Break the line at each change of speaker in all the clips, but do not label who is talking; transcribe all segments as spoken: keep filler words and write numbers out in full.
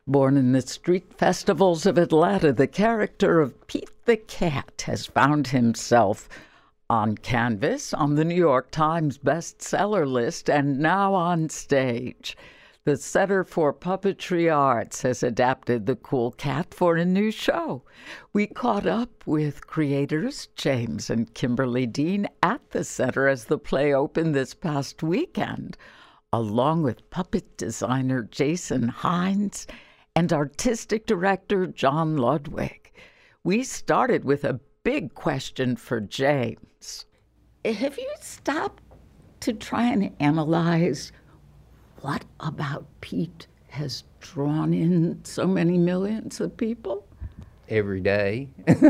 Born in the street festivals of Atlanta, the character of Pete the Cat has found himself on canvas, on the New York Times bestseller list, and now on stage. The Center for Puppetry Arts has adapted the cool cat for a new show. We caught up with creators James and Kimberly Dean at the center as the play opened this past weekend, along with puppet designer Jason Hines and artistic director John Ludwig. We started with a big question for James. Have you stopped to try and analyze what about Pete has drawn in so many millions of people?
Every day.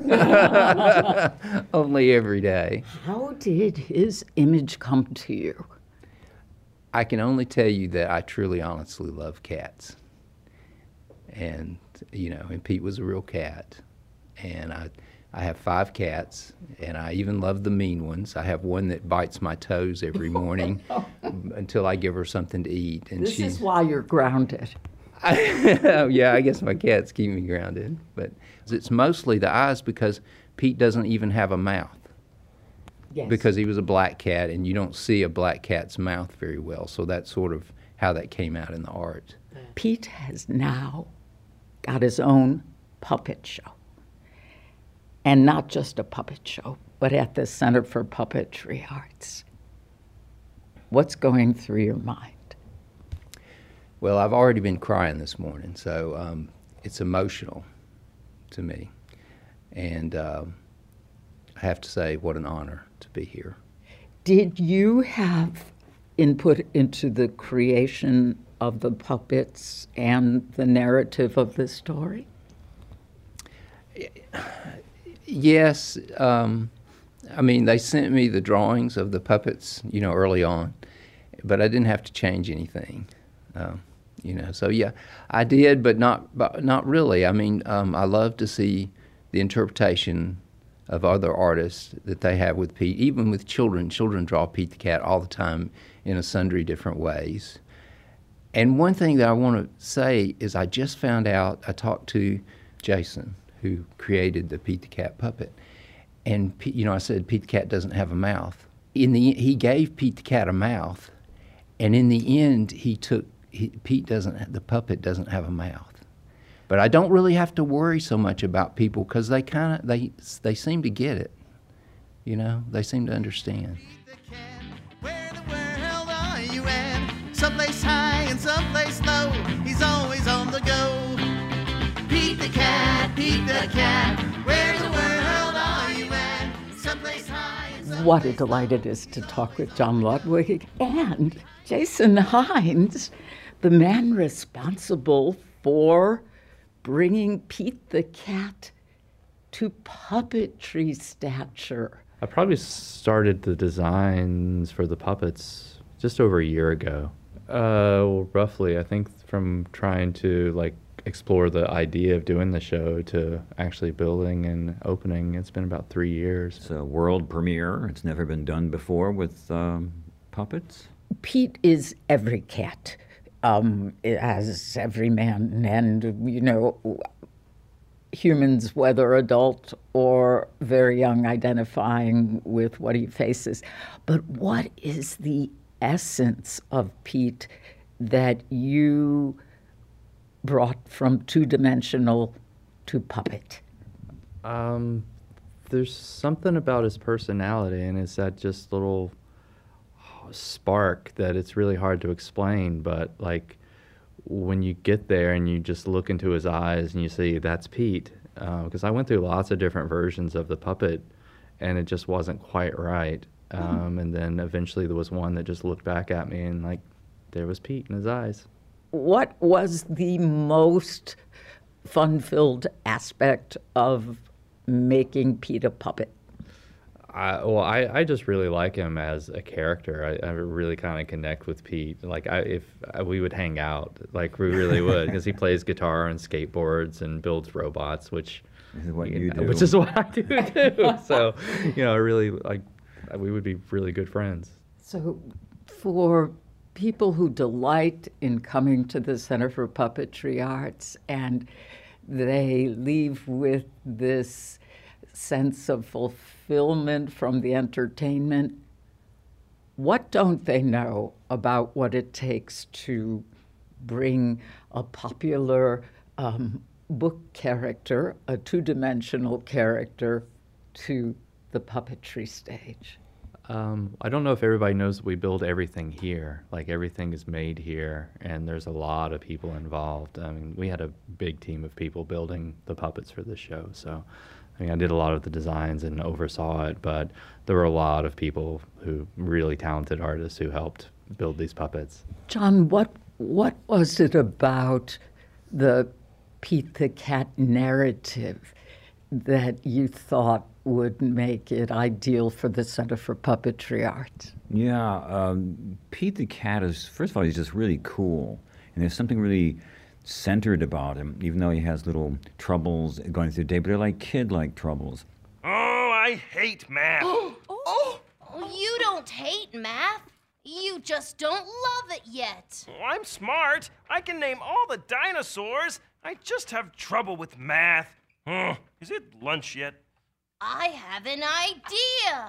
Only every day.
How did his image come to you?
I can only tell you that I truly, honestly love cats. And, you know, and Pete was a real cat. And I I have five cats, and I even love the mean ones. I have one that bites my toes every morning until I give her something to eat. And
this
she's,
is why you're grounded.
I, yeah, I guess my cats keep me grounded. But it's mostly the eyes because Pete doesn't even have a mouth.
Yes.
Because he was a black cat, and you don't see a black cat's mouth very well. So that's sort of how that came out in the art.
Pete has now got his own puppet show. And not just a puppet show, but at the Center for Puppetry Arts. What's going through your mind?
Well, I've already been crying this morning, so um, it's emotional to me. And uh, I have to say, what an honor to be here.
Did you have input into the creation of the puppets and the narrative of the story?
Yes. Um, I mean, they sent me the drawings of the puppets, you know, early on, but I didn't have to change anything, um, you know. So, yeah, I did, but not but not really. I mean, um, I love to see the interpretation of other artists that they have with Pete, even with children. Children draw Pete the Cat all the time in a sundry different ways. And one thing that I want to say is I just found out, I talked to Jason, who created the Pete the Cat puppet. And, you know, I said Pete the Cat doesn't have a mouth. In the He gave Pete the Cat a mouth, and in the end, he took, he, Pete doesn't, the puppet doesn't have a mouth. But I don't really have to worry so much about people because they kind of, they, they seem to get it, you know? They seem to understand.
Pete the Cat, where the world are you at? Someplace high and someplace low, he's always on the go. Pete the Cat, Pete the Cat, where the world are you at? Someplace high and someplace
What a delight it is to talk with John Ludwig and Jason Hines, the man responsible for bringing Pete the Cat to puppetry stature.
I probably started the designs for the puppets just over a year ago. Uh, well, roughly, I think from trying to like explore the idea of doing the show to actually building and opening, it's been about three years.
It's a world premiere. It's never been done before with um, puppets.
Pete is every cat, um, as every man, and, you know, humans, whether adult or very young, identifying with what he faces. But what is the essence of Pete that you brought from two-dimensional to puppet?
Um, there's something about his personality, and it's that just little spark that it's really hard to explain, but like when you get there and you just look into his eyes and you see that's Pete, because uh, I went through lots of different versions of the puppet and it just wasn't quite right. Um, and then eventually there was one that just looked back at me and like there was Pete in his eyes.
What was the most fun-filled aspect of making Pete a puppet?
I, well, I, I just really like him as a character. I, I really kind of connect with Pete. Like, I, if I, we would hang out, like we really would, because he plays guitar and skateboards and builds robots, which
This is what
you
you
know,
do.
which is what I do too. So, you know, really, like, we would be really good friends.
So for people who delight in coming to the Center for Puppetry Arts, and they leave with this sense of fulfillment from the entertainment. What don't they know about what it takes to bring a popular um, book character, a two-dimensional character, to the puppetry stage?
Um, I don't know if everybody knows we build everything here. Like everything is made here, and there's a lot of people involved. I mean, we had a big team of people building the puppets for this show. So, I mean, I did a lot of the designs and oversaw it, but there were a lot of people who really talented artists who helped build these puppets.
John, what what was it about the Pete the Cat narrative that you thought would make it ideal for the Center for Puppetry Arts?
Yeah, um, Pete the Cat is, first of all, he's just really cool. And there's something really centered about him, even though he has little troubles going through the day, but they're like kid-like troubles.
Oh, I hate math.
Oh, oh, you don't hate math. You just don't love it yet.
Oh, I'm smart. I can name all the dinosaurs. I just have trouble with math. Oh, is it lunch yet?
I have an idea.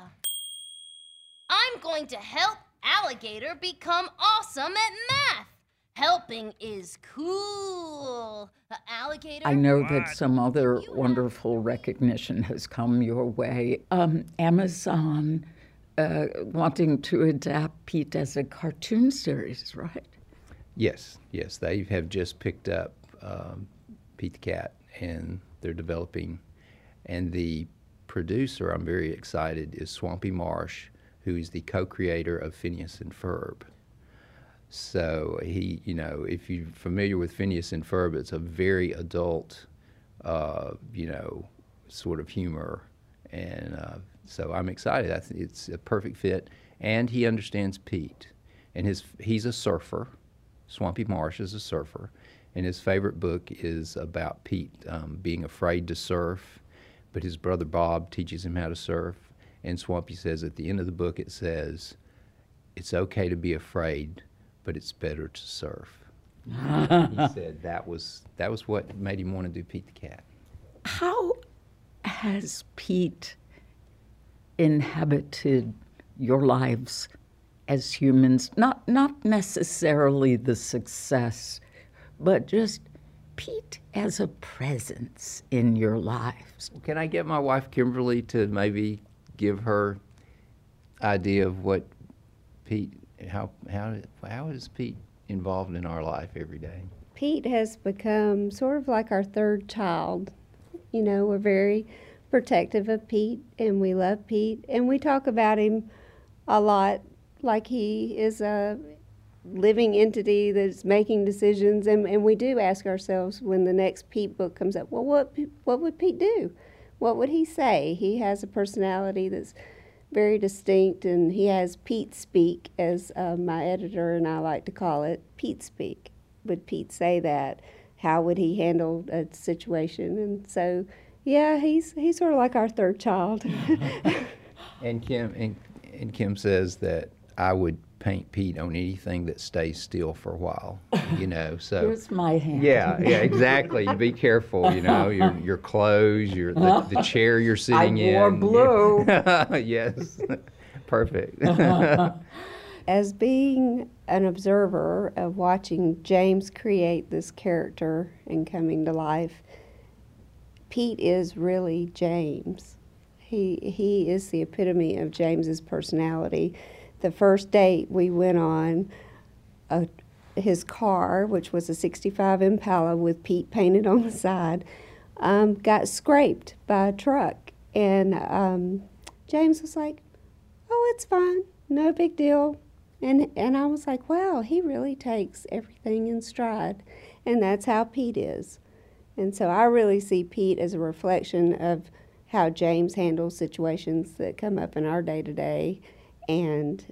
I'm going to help Alligator become awesome at math. Helping is cool. Uh, Alligator?
I know
What?
that some other wonderful recognition has come your way. Um, Amazon uh, wanting to adapt Pete as a cartoon series, right?
Yes, yes, they have just picked up um, Pete the Cat, and they're developing. And the producer, I'm very excited, is Swampy Marsh, who is the co-creator of Phineas and Ferb. So he, you know, if you're familiar with Phineas and Ferb, it's a very adult, uh, you know, sort of humor. And uh, so I'm excited. I think it's a perfect fit. And he understands Pete. And his he's a surfer. Swampy Marsh is a surfer. And his favorite book is about Pete um, being afraid to surf. But his brother Bob teaches him how to surf. And Swampy says at the end of the book, it says, it's okay to be afraid, but it's better to surf. He said that was that was what made him want to do Pete the Cat.
How has Pete inhabited your lives as humans? Not not necessarily the success, but just Pete as a presence in your lives.
Can I get my wife Kimberly to maybe give her idea of what Pete, how how how is Pete involved in our life every day?
Pete has become sort of like our third child. You know, we're very protective of Pete, and we love Pete, and we talk about him a lot like he is a living entity that's making decisions, and, and we do ask ourselves when the next Pete book comes up, well, what what would Pete do? What would he say? He has a personality that's very distinct, and he has Pete speak, as uh, my editor and I like to call it, Pete speak. Would Pete say that? How would he handle a situation? And so, yeah, he's he's sort of like our third child.
And Kim and, and Kim says that I would paint Pete on anything that stays still for a while, you know. So
Here's my hand.
yeah, yeah, exactly. You be careful, you know, your your clothes, your the, the chair you're sitting in.
I wore blue.
Yes, perfect.
As being an observer of watching James create this character and coming to life, Pete is really James. He he is the epitome of James's personality. The first date we went on, uh, his car, which was a sixty-five Impala with Pete painted on the side, um, got scraped by a truck. And um, James was like, oh, it's fine, no big deal. And, and I was like, wow, he really takes everything in stride. And that's how Pete is. And so I really see Pete as a reflection of how James handles situations that come up in our day-to-day. And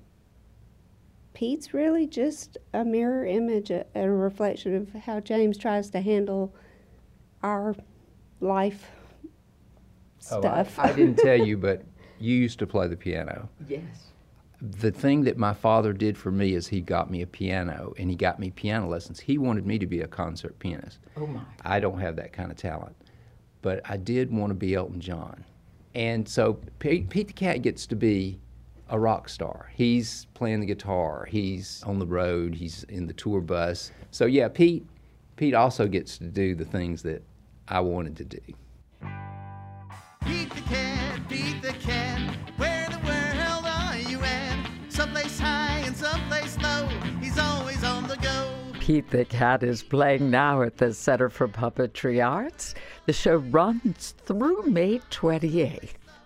Pete's really just a mirror image, a, a reflection of how James tries to handle our life
Oh,
stuff.
I, I didn't tell you, but you used to play the piano.
Yes.
the thing that my father did for me is he got me a piano, and he got me piano lessons. He wanted me to be a concert pianist.
Oh, my.
I don't have that kind of talent. But I did want to be Elton John. And so Pete, Pete the Cat gets to be a rock star. He's playing the guitar. He's on the road. He's in the tour bus. So yeah, Pete, Pete also gets to do the things that I wanted to do.
Pete the Cat, Pete the Cat, where in the world are you at? Someplace high and someplace low, he's always on the go.
Pete the Cat is playing now at the Center for Puppetry Arts. The show runs through May twenty-eighth.